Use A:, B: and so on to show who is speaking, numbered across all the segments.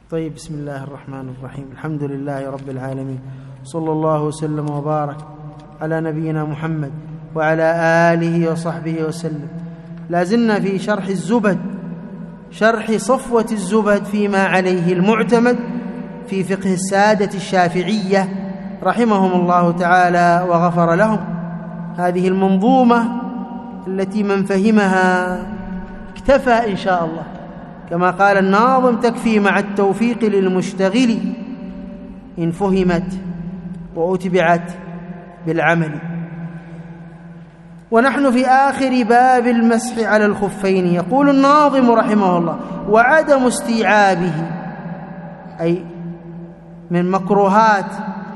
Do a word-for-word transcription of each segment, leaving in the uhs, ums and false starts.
A: طيب، بسم الله الرحمن الرحيم. الحمد لله رب العالمين، صلى الله وسلم وبارك على نبينا محمد وعلى آله وصحبه وسلم. لازلنا في شرح الزبد، شرح صفوة الزبد فيما عليه المعتمد في فقه السادة الشافعية رحمهم الله تعالى وغفر لهم. هذه المنظومة التي من فهمها اكتفى إن شاء الله، كما قال الناظم: تكفي مع التوفيق للمشتغل إن فهمت وأتبعت بالعمل. ونحن في آخر باب المسح على الخفين. يقول الناظم رحمه الله: وعدم استيعابه، أي من مكروهات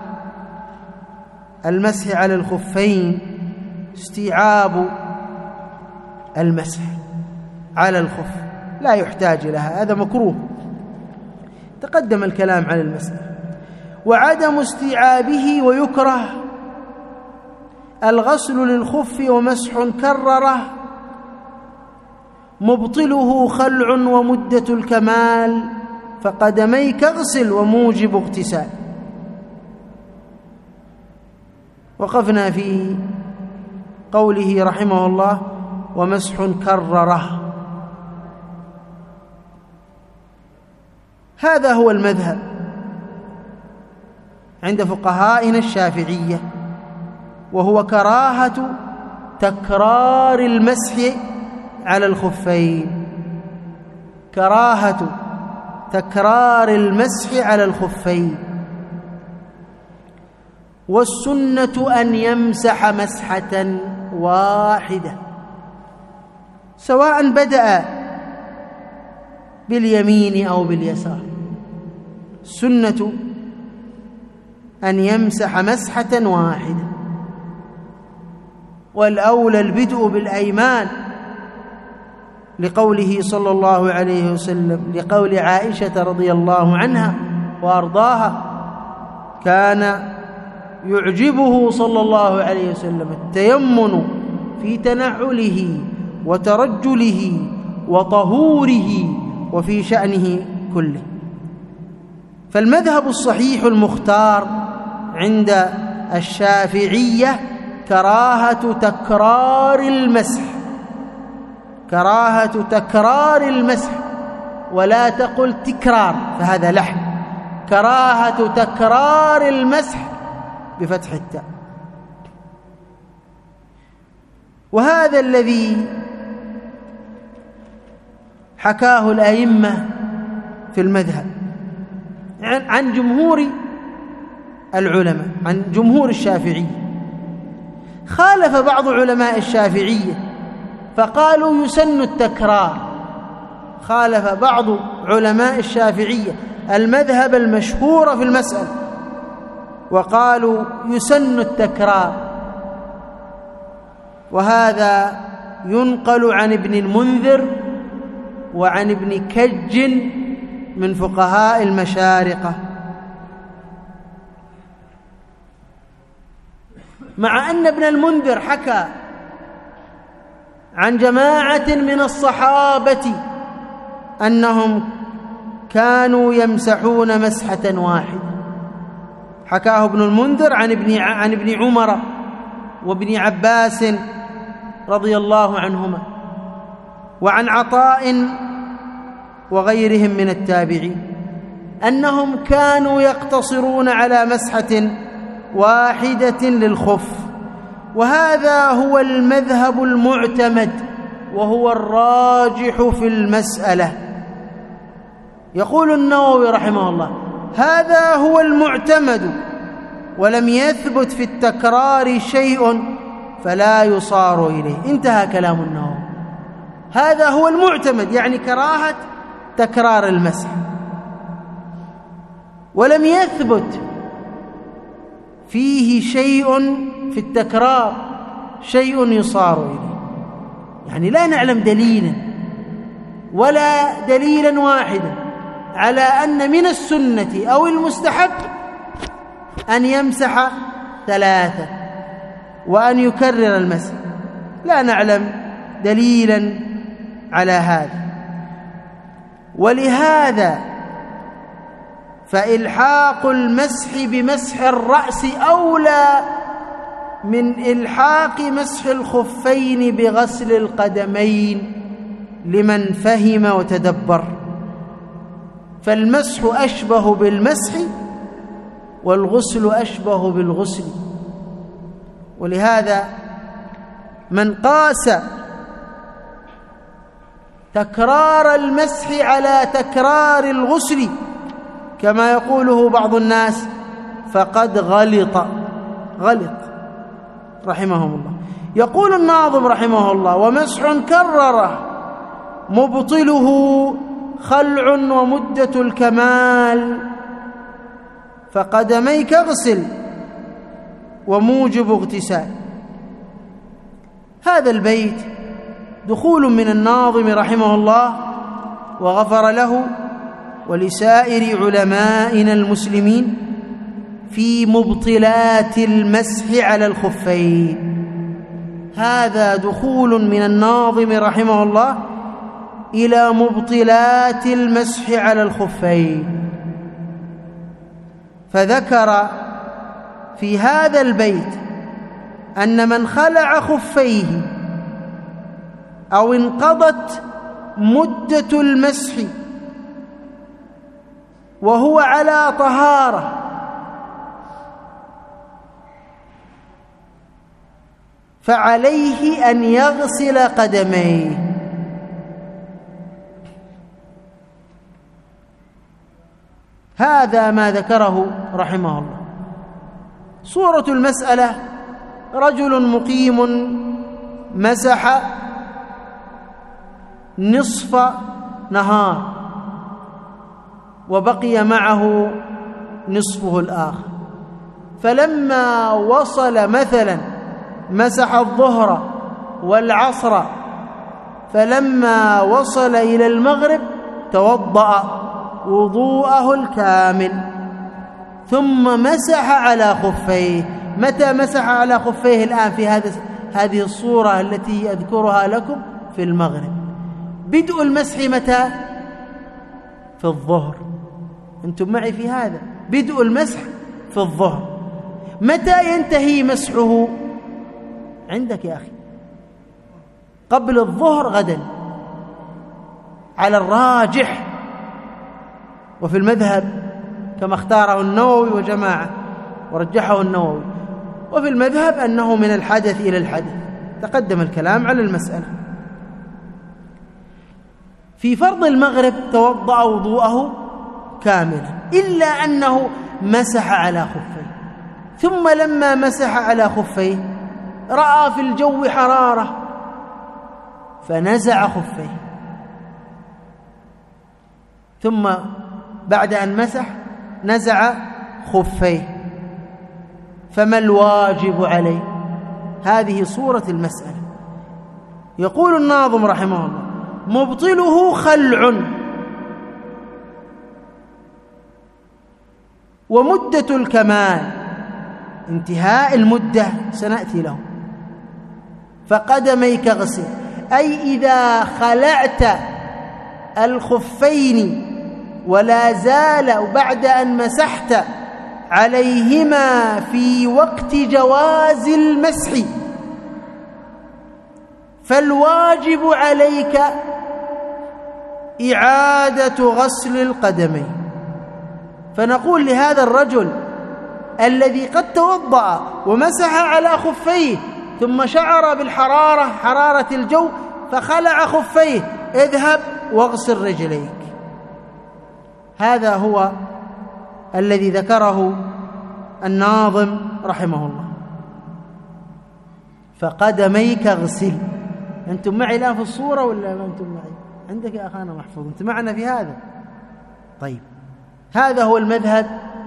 A: المسح على الخفين استيعاب المسح على الخف، لا يحتاج لها، هذا مكروه، تقدم الكلام عن المسح. وعدم استيعابه، ويكره الغسل للخف ومسح كرره، مبطله خلع ومدة الكمال، فقدميك اغسل وموجب اغتسال. وقفنا في قوله رحمه الله: ومسح كرره. هذا هو المذهب عند فقهائنا الشافعية، وهو كراهة تكرار المسح على الخفين، كراهة تكرار المسح على الخفين. والسنة أن يمسح مسحة واحدة، سواء بدأ باليمين أو باليسار. السنة أن يمسح مسحة واحدة، والأولى البدء بالأيمان، لقوله صلى الله عليه وسلم، لقول عائشة رضي الله عنها وأرضاها: كان يعجبه صلى الله عليه وسلم التيمن في تنعله وترجله وطهوره وفي شأنه كله. فالمذهب الصحيح المختار عند الشافعية كراهة تكرار المسح، كراهة تكرار المسح، ولا تقل تكرار فهذا لحن، كراهة تكرار المسح بفتح التاء. وهذا الذي حكاه الأئمة في المذهب عن جمهور العلماء، عن جمهور الشافعية. خالف بعض علماء الشافعية فقالوا يسن التكرار، خالف بعض علماء الشافعية المذهب المشهور في المسألة وقالوا يسن التكرار. وهذا ينقل عن ابن المنذر وعن ابن كج من فقهاء المشارقة، مع أن ابن المنذر حكى عن جماعة من الصحابة أنهم كانوا يمسحون مسحة واحدة. حكاه ابن المنذر عن ابن عن ابن عمر وابن عباس رضي الله عنهما، وعن عطاء وغيرهم من التابعين أنهم كانوا يقتصرون على مسحة واحدة للخف. وهذا هو المذهب المعتمد وهو الراجح في المسألة. يقول النووي رحمه الله: هذا هو المعتمد، ولم يثبت في التكرار شيء فلا يصار إليه. انتهى كلام النووي. هذا هو المعتمد، يعني كراهة تكرار المسح، ولم يثبت فيه شيء في التكرار، شيء يصار إليه، يعني لا نعلم دليلا ولا دليلا واحدا على أن من السنة أو المستحب أن يمسح ثلاثة وأن يكرر المسح، لا نعلم دليلا على هذا. ولهذا فإلحاق المسح بمسح الرأس أولى من إلحاق مسح الخفين بغسل القدمين لمن فهم وتدبر، فالمسح أشبه بالمسح والغسل أشبه بالغسل. ولهذا من قاس تكرار المسح على تكرار الغسل كما يقوله بعض الناس فقد غلط غلط رحمهم الله. يقول الناظم رحمه الله: ومسح كرره مبطله خلع ومدة الكمال، فقدميك اغسل وموجب اغتسال. هذا البيت دخول من الناظم رحمه الله وغفر له ولسائر علمائنا المسلمين في مبطلات المسح على الخفين. هذا دخول من الناظم رحمه الله إلى مبطلات المسح على الخفين، فذكر في هذا البيت أن من خلع خفيه أو انقضت مدة المسح وهو على طهارة فعليه أن يغسل قدميه. هذا ما ذكره رحمه الله. صورة المسألة: رجل مقيم مسح نصف نهار وبقي معه نصفه الآخر، فلما وصل مثلا مسح الظهر والعصر، فلما وصل إلى المغرب توضأ وضوءه الكامل ثم مسح على خفيه. متى مسح على خفيه الآن في هذه الصورة التي أذكرها لكم؟ في المغرب. بدء المسح متى؟ في الظهر. أنتم معي في هذا؟ بدء المسح في الظهر. متى ينتهي مسحه؟ عندك يا أخي قبل الظهر غدا على الراجح، وفي المذهب كما اختاره النووي وجماعة ورجحه النووي، وفي المذهب أنه من الحدث إلى الحدث. تقدم الكلام على المسألة. في فرض المغرب توضأ وضوءه كاملا إلا أنه مسح على خفيه، ثم لما مسح على خفيه رأى في الجو حرارة فنزع خفيه، ثم بعد أن مسح نزع خفيه، فما الواجب عليه؟ هذه صورة المسألة. يقول الناظم رحمه الله: مبطله خلع ومدة الكمال، انتهاء المدة سنأتي له. فقدميك اغسل، أي إذا خلعت الخفين ولا زال بعد أن مسحت عليهما في وقت جواز المسح، فالواجب عليك إعادة غسل القدمين. فنقول لهذا الرجل الذي قد توضأ ومسح على خفيه ثم شعر بالحرارة، حرارة الجو، فخلع خفيه: اذهب واغسل رجليك. هذا هو الذي ذكره الناظم رحمه الله. فقدميك اغسل. أنتم معي الآن في الصورة ولا ما أنتم معي؟ عندك يا أخانا محفوظ، أنت معنا في هذا؟ طيب، هذا هو المذهب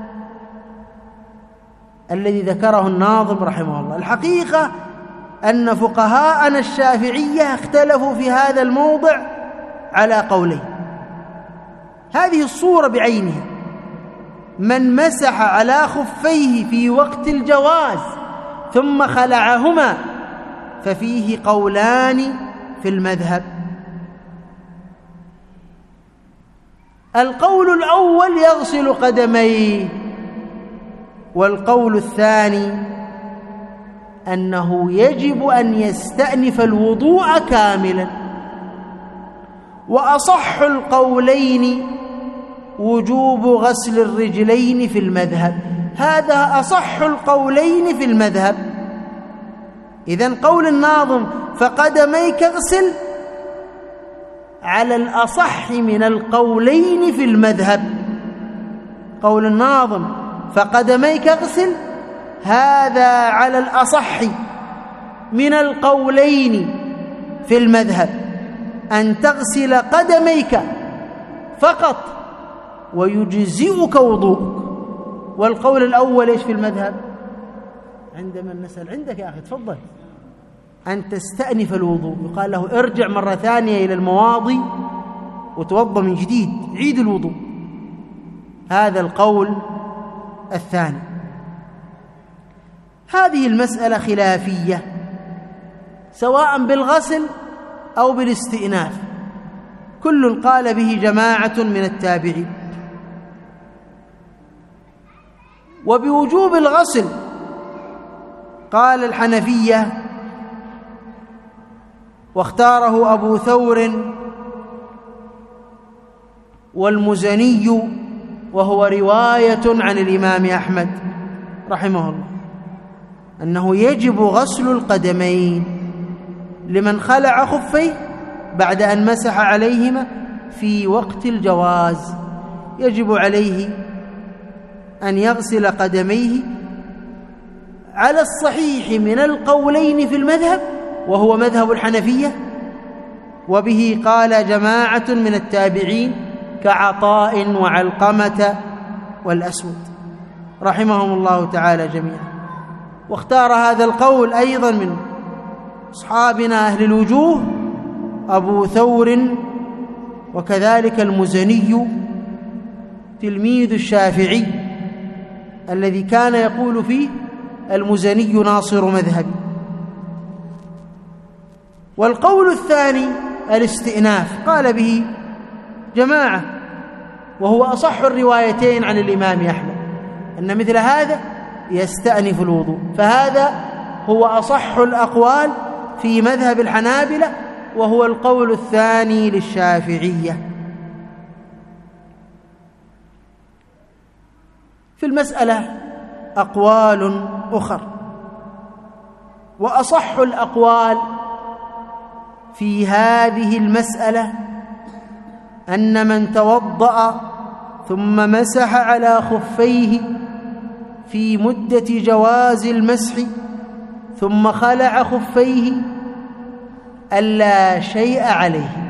A: الذي ذكره الناظم رحمه الله. الحقيقة أن فقهاءنا الشافعية اختلفوا في هذا الموضع على قولين. هذه الصورة بعينها، من مسح على خفيه في وقت الجواز ثم خلعهما، ففيه قولان في المذهب. القول الأول يغسل قدميه، والقول الثاني أنه يجب أن يستأنف الوضوء كاملا. وأصح القولين وجوب غسل الرجلين في المذهب، هذا أصح القولين في المذهب. إذن قول الناظم فقدميك اغسل على الأصح من القولين في المذهب. قول الناظم فقدميك اغسل هذا على الأصح من القولين في المذهب، أن تغسل قدميك فقط ويجزئك وضوءك. والقول الأول إيش في المذهب؟ عندما نسأل عندك يا أخي تفضل، أن تستأنف الوضوء، يقال له ارجع مرة ثانية إلى المواضي وتوضأ من جديد، عيد الوضوء. هذا القول الثاني. هذه المسألة خلافية سواء بالغسل أو بالاستئناف، كل قال به جماعة من التابعين. وبوجوب الغسل قال الحنفية واختاره أبو ثور والمزني، وهو رواية عن الإمام أحمد رحمه الله، أنه يجب غسل القدمين لمن خلع خفيه بعد أن مسح عليهما في وقت الجواز، يجب عليه أن يغسل قدميه على الصحيح من القولين في المذهب، وهو مذهب الحنفية، وبه قال جماعة من التابعين كعطاء وعلقمة والأسود رحمهم الله تعالى جميعا. واختار هذا القول أيضا من أصحابنا أهل الوجوه أبو ثور، وكذلك المزني تلميذ الشافعي الذي كان يقول فيه المزني ناصر مذهبي. والقول الثاني الاستئناف قال به جماعة، وهو أصح الروايتين عن الإمام أحمد، أن مثل هذا يستأنف الوضوء، فهذا هو أصح الأقوال في مذهب الحنابلة، وهو القول الثاني للشافعية. في المسألة أقوال أخر، وأصح الأقوال في هذه المسألة أن من توضأ ثم مسح على خفيه في مدة جواز المسح ثم خلع خفيه ألا شيء عليه.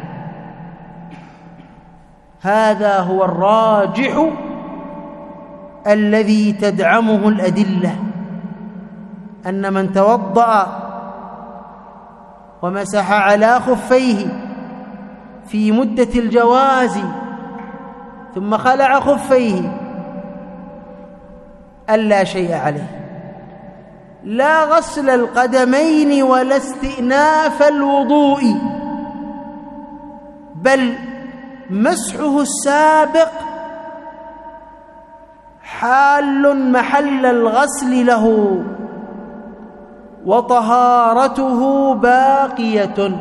A: هذا هو الراجح الذي تدعمه الأدلة، أن من توضأ ومسح على خفيه في مدة الجواز ثم خلع خفيه ألا شيء عليه، لا غسل القدمين ولا استئناف الوضوء، بل مسحه السابق حال محل الغسل له، وطهارته باقية،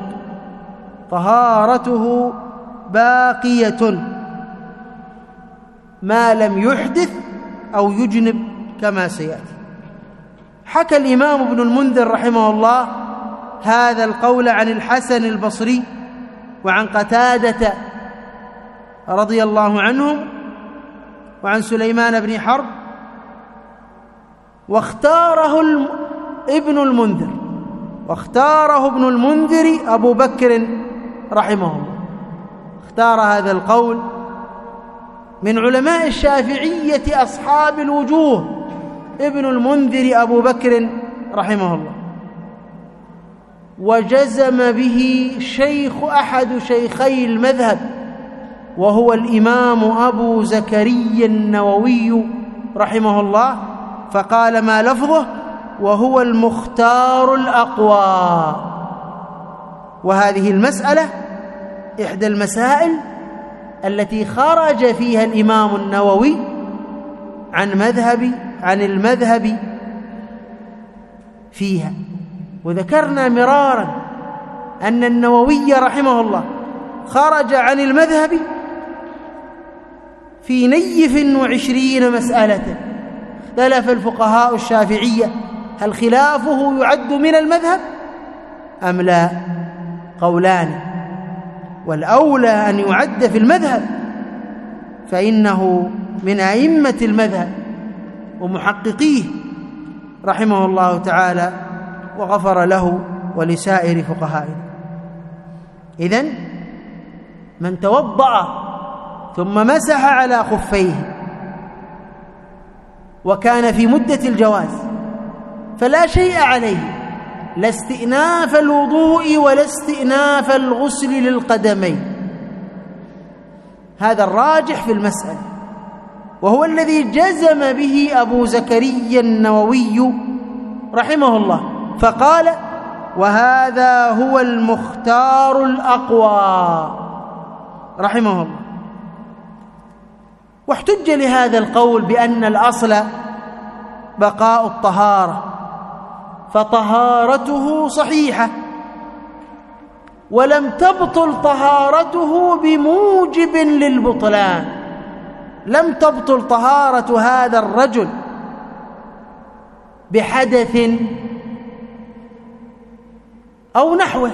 A: طهارته باقية ما لم يحدث أو يجنب كما سيأتي. حكى الإمام ابن المنذر رحمه الله هذا القول عن الحسن البصري وعن قتادة رضي الله عنهم وعن سليمان بن حرب، واختاره ابن المنذر واختاره ابن المنذر أبو بكر رحمه الله، اختار هذا القول من علماء الشافعية أصحاب الوجوه ابن المنذر أبو بكر رحمه الله، وجزم به شيخ أحد شيخي المذهب وهو الإمام أبو زكريا النووي رحمه الله، فقال ما لفظه وهو المختار الأقوى. وهذه المسألة إحدى المسائل التي خرج فيها الإمام النووي عن مذهب عن المذهب فيها. وذكرنا مرارا أن النووي رحمه الله خرج عن المذهب في نيف وعشرين مسألة. اختلف الفقهاء الشافعية هل خلافه يعد من المذهب أم لا؟ قولان، والأولى أن يعد في المذهب، فإنه من أئمة المذهب ومحققيه رحمه الله تعالى وغفر له ولسائر فقهائنا. إذن من توضأ ثم مسح على خفيه وكان في مدة الجواز فلا شيء عليه، لا استئناف الوضوء ولا استئناف الغسل للقدمين. هذا الراجح في المسألة، وهو الذي جزم به أبو زكريا النووي رحمه الله، فقال: وهذا هو المختار الأقوى رحمه الله. واحتج لهذا القول بأن الأصل بقاء الطهارة، فطهارته صحيحة ولم تبطل طهارته بموجب للبطلان. لم تبطل طهارة هذا الرجل بحدث أو نحوه.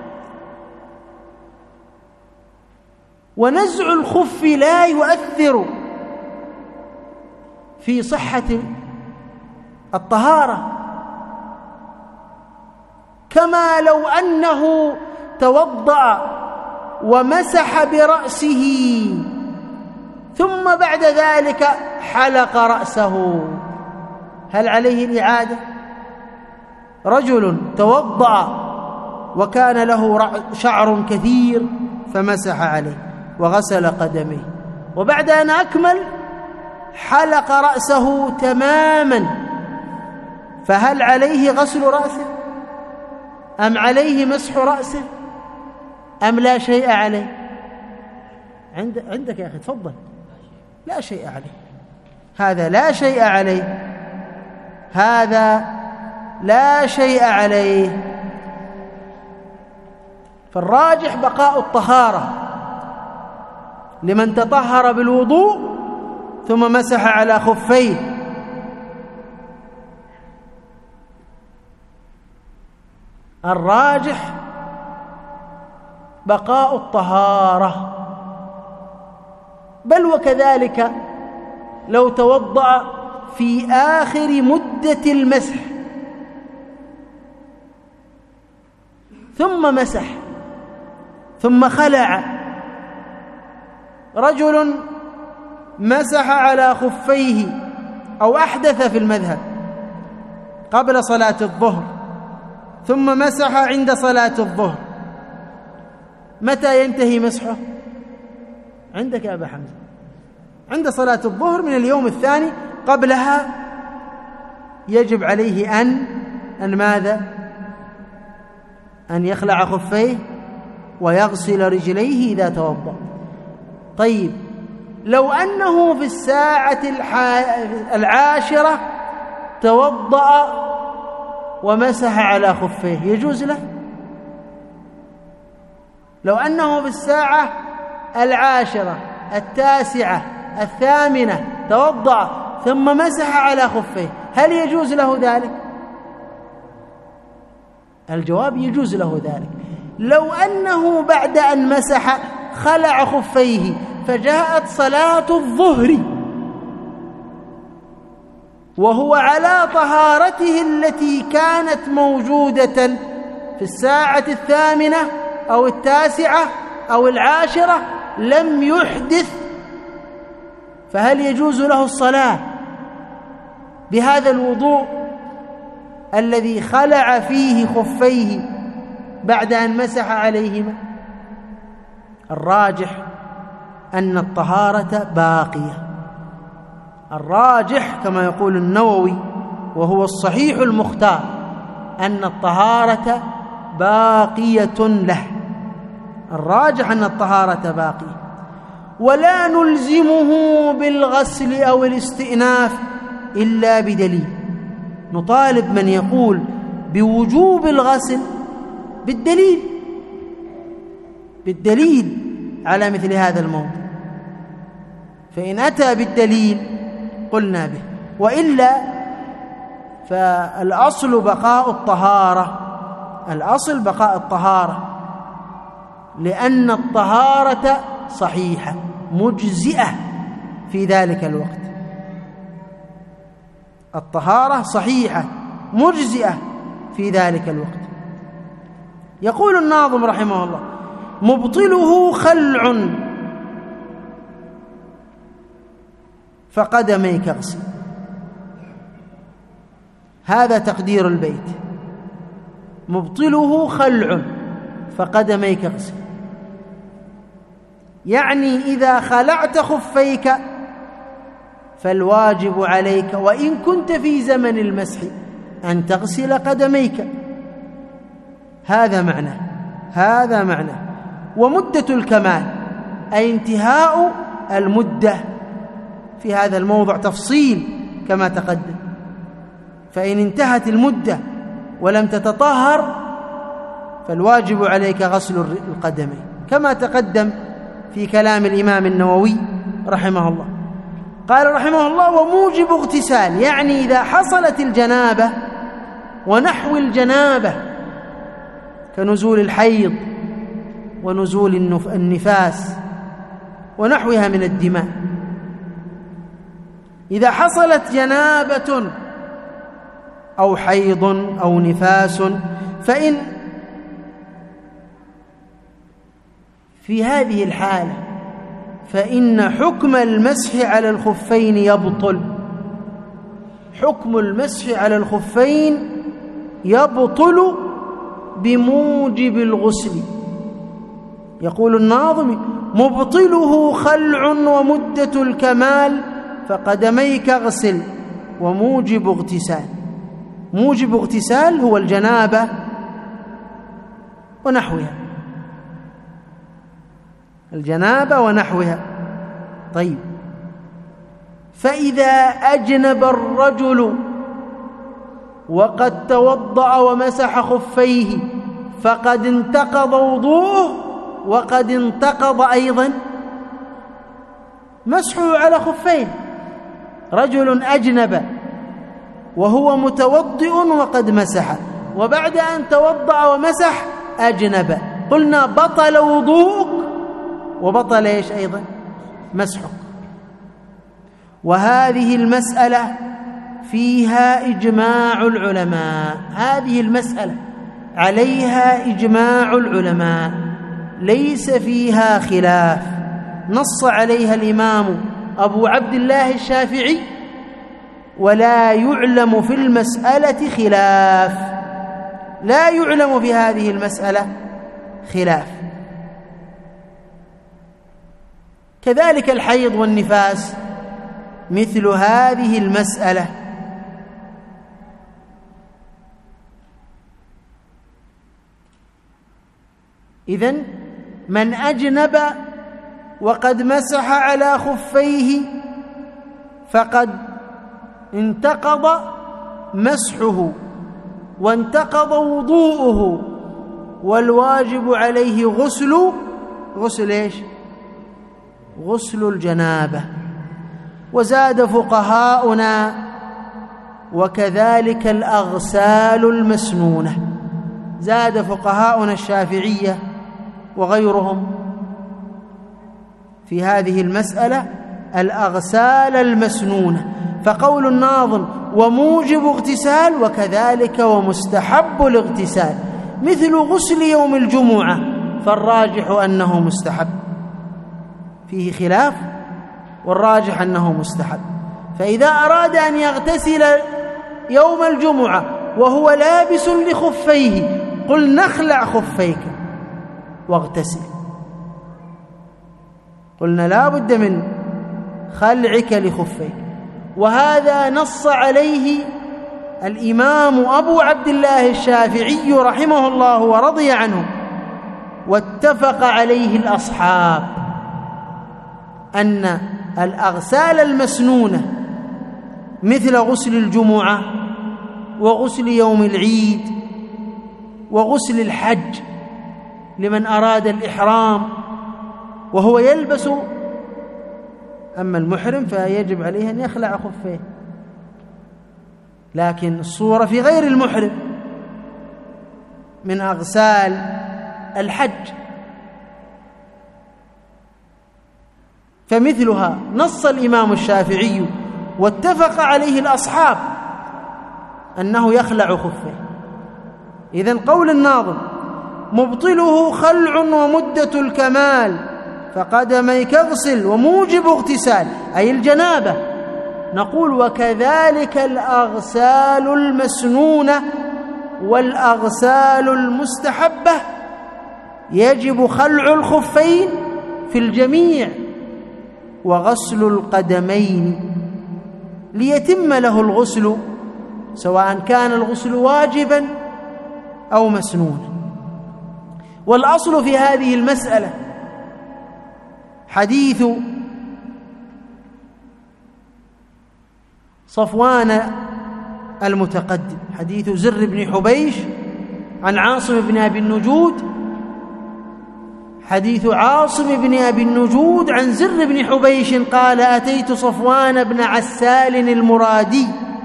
A: ونزع الخف لا يؤثر في صحة الطهارة، كما لو أنه توضأ ومسح برأسه ثم بعد ذلك حلق رأسه، هل عليه الإعادة؟ رجل توضأ وكان له شعر كثير فمسح عليه وغسل قدميه، وبعد أن أكمل حلق رأسه تماما، فهل عليه غسل رأسه أم عليه مسح رأسه أم لا شيء عليه؟ عند عندك يا أخي تفضل. لا شيء عليه، هذا لا شيء عليه، هذا لا شيء عليه. فالراجح بقاء الطهارة لمن تطهر بالوضوء ثم مسح على خفيه. الراجح بقاء الطهارة، بل وكذلك لو توضأ في آخر مدة المسح ثم مسح ثم خلع. رجل مسح على خفيه أو أحدث في المذهب قبل صلاة الظهر ثم مسح عند صلاة الظهر، متى ينتهي مسحه؟ عندك يا أبا حمزة عند صلاة الظهر من اليوم الثاني، قبلها يجب عليه أن أن ماذا؟ أن يخلع خفيه ويغسل رجليه إذا توضأ. طيب لو أنه في الساعة العاشرة توضأ ومسح على خفيه يجوز له؟ لو أنه في الساعة العاشرة التاسعة الثامنة توضأ ثم مسح على خفيه هل يجوز له ذلك؟ الجواب يجوز له ذلك. لو أنه بعد أن مسح خلع خفيه فجاءت صلاة الظهر وهو على طهارته التي كانت موجودة في الساعة الثامنة أو التاسعة أو العاشرة لم يحدث، فهل يجوز له الصلاة بهذا الوضوء الذي خلع فيه خفيه بعد أن مسح عليهما؟ الراجح أن الطهارة باقية. الراجح كما يقول النووي وهو الصحيح المختار أن الطهارة باقية له. الراجح أن الطهارة باقية. ولا نلزمه بالغسل أو الاستئناف إلا بدليل. نطالب من يقول بوجوب الغسل بالدليل بالدليل على مثل هذا الموضوع، فإن أتى بالدليل قلنا به، وإلا فالأصل بقاء الطهارة الأصل بقاء الطهارة لأن الطهارة صحيحة مجزئة في ذلك الوقت. الطهارة صحيحة مجزئة في ذلك الوقت. يقول الناظم رحمه الله: مبطله خلع فقدميك اغسل. هذا تقدير البيت: مبطله خلع فقدميك اغسل، يعني إذا خلعت خفيك فالواجب عليك وإن كنت في زمن المسح أن تغسل قدميك. هذا معناه هذا معناه ومدة الكمال أي انتهاء المدة. في هذا الموضع تفصيل كما تقدم، فإن انتهت المدة ولم تتطهر فالواجب عليك غسل القدمين كما تقدم في كلام الإمام النووي رحمه الله. قال رحمه الله: وموجب اغتسال، يعني إذا حصلت الجنابة ونحو الجنابة كنزول الحيض ونزول النفاس ونحوها من الدماء. إذا حصلت جنابة أو حيض أو نفاس فإن في هذه الحالة فإن حكم المسح على الخفين يبطل. حكم المسح على الخفين يبطل بموجب الغسل. يقول الناظم: مبطله خلع ومدة الكمال فقدميك اغسل وموجب اغتسال. موجب اغتسال هو الجنابة ونحوها، الجنابة ونحوها. طيب، فإذا أجنب الرجل وقد توضأ ومسح خفيه فقد انتقض وضوءه وقد انتقض أيضا مسحه على خفين. رجل أجنب وهو متوضئ وقد مسح، وبعد أن توضأ ومسح أجنب، قلنا بطل وضوءك وبطل إيش أيضا؟ مسحك. وهذه المسألة فيها إجماع العلماء، هذه المسألة عليها إجماع العلماء ليس فيها خلاف. نص عليها الإمام أبو عبد الله الشافعي ولا يعلم في المسألة خلاف، لا يعلم في هذه المسألة خلاف. كذلك الحيض والنفاس مثل هذه المسألة. إذن من أجنب وقد مسح على خفيه فقد انتقض مسحه وانتقض وضوءه، والواجب عليه غسل غسل إيش؟ غسل الجنابة. وزاد فقهاؤنا: وكذلك الأغسال المسنونة. زاد فقهاؤنا الشافعية وغيرهم في هذه المسألة الأغسال المسنونة. فقول الناظم: وموجب اغتسال وكذلك ومستحب الاغتسال مثل غسل يوم الجمعة، فالراجح أنه مستحب. فيه خلاف والراجح أنه مستحب. فإذا أراد أن يغتسل يوم الجمعة وهو لابس لخفيه قل نخلع خفيك واغتسل. قلنا لا بد من خلعك لخفيك، وهذا نص عليه الإمام أبو عبد الله الشافعي رحمه الله ورضي عنه، واتفق عليه الأصحاب. أن الأغسال المسنونة مثل غسل الجمعة وغسل يوم العيد وغسل الحج لمن أراد الإحرام وهو يلبس، أما المحرم فيجب عليه أن يخلع خفيه، لكن الصورة في غير المحرم من أغسال الحج، فمثلها نص الإمام الشافعي واتفق عليه الأصحاب أنه يخلع خفه. إذن قول الناظم مبطله خلع ومدة الكمال فقدميك اغسل وموجب اغتسال، أي الجنابة. نقول وكذلك الأغسال المسنونة والأغسال المستحبة يجب خلع الخفين في الجميع وغسل القدمين ليتم له الغسل، سواء كان الغسل واجبا أو مسنونا. والأصل في هذه المسألة حديث صفوان المتقدم، حديث زر بن حبيش عن عاصم بن أبي النجود، حديث عاصم بن أبي النجود عن زر بن حبيش قال أتيت صفوان بن عسال المرادي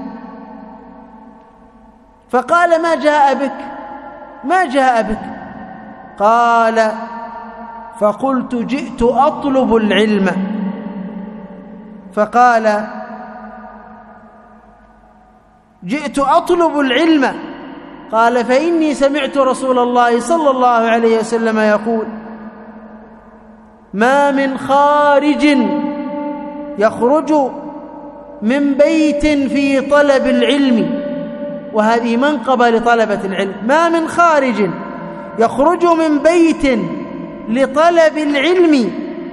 A: فقال ما جاء بك ما جاء بك قال فقلت جئت أطلب العلم، فقال جئت أطلب العلم، قال فإني سمعت رسول الله صلى الله عليه وسلم يقول ما من خارج يخرج من بيت في طلب العلم، وهذه منقبة لطلبة العلم، ما من خارج يخرج من بيت لطلب العلم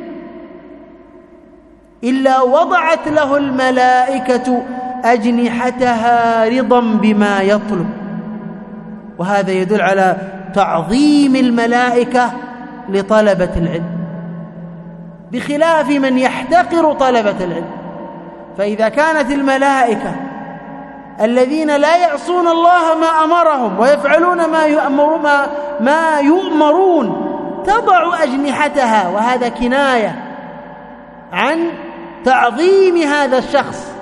A: إلا وضعت له الملائكة أجنحتها رضا بما يطلب. وهذا يدل على تعظيم الملائكة لطلبة العلم بخلاف من يحتقر طلبة العلم. فإذا كانت الملائكة الذين لا يعصون الله ما أمرهم ويفعلون ما يؤمر ما, ما يؤمرون تضع أجنحتها، وهذا كناية عن تعظيم هذا الشخص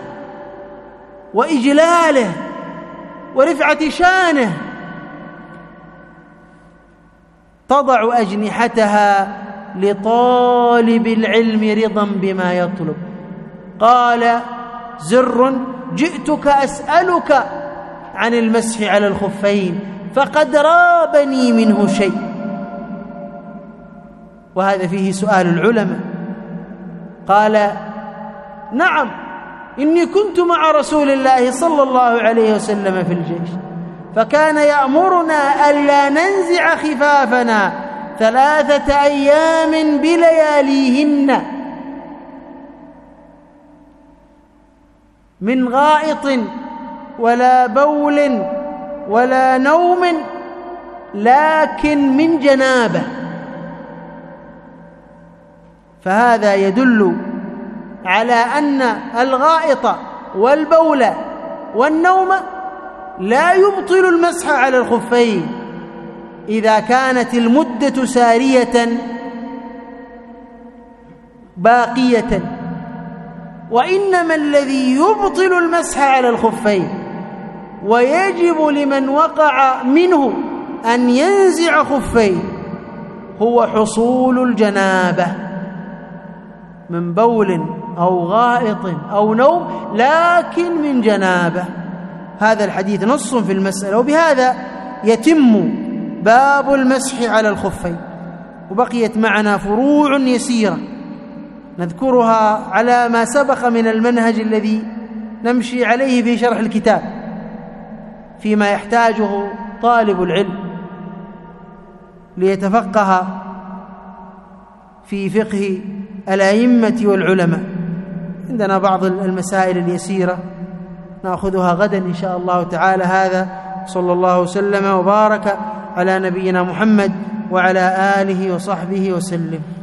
A: وإجلاله ورفعة شانه، تضع أجنحتها لطالب العلم رضا بما يطلب. قال زر جئتك أسألك عن المسح على الخفين فقد رابني منه شيء، وهذا فيه سؤال العلماء. قال نعم إني كنت مع رسول الله صلى الله عليه وسلم في الجيش فكان يأمرنا ألا ننزع خفافنا ثلاثة أيام بلياليهن من غائط ولا بول ولا نوم لكن من جنابه. فهذا يدل على أن الغائط والبول والنوم لا يبطل المسح على الخفين إذا كانت المدة سارية باقية، وإنما الذي يبطل المسح على الخفين ويجب لمن وقع منه أن ينزع خفيه هو حصول الجنابة من بول أو غائط أو نوم لكن من جنابة. هذا الحديث نص في المسألة، وبهذا يتم باب المسح على الخفين. وبقيت معنا فروع يسيرة نذكرها على ما سبق من المنهج الذي نمشي عليه في شرح الكتاب فيما يحتاجه طالب العلم ليتفقه في فقه الأئمة والعلماء. عندنا بعض المسائل اليسيرة نأخذها غدا إن شاء الله تعالى. هذا صلى الله وسلم وبارك على نبينا محمد وعلى آله وصحبه وسلم.